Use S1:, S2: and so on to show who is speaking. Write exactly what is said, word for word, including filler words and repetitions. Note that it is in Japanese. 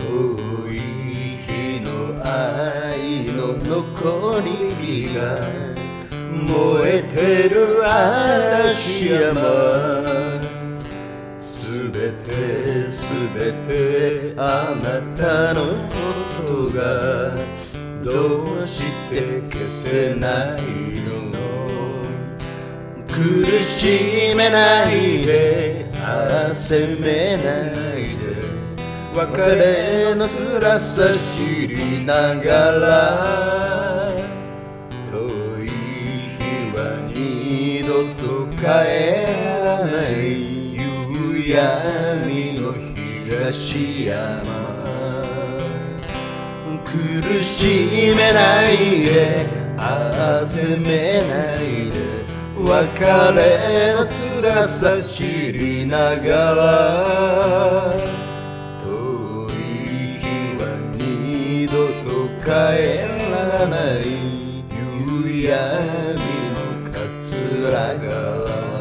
S1: 遠い日の愛の残り火が燃えてる嵐山、すべてすべてあなたのことがどうして消せないの。苦しめないで責めないで、別れの辛さ知りながら、遠い日は二度と帰らない夕闇の東山、苦しめないで責めないで、別れの辛さ知りながら、遠い日は二度と帰らない夕闇の桂川。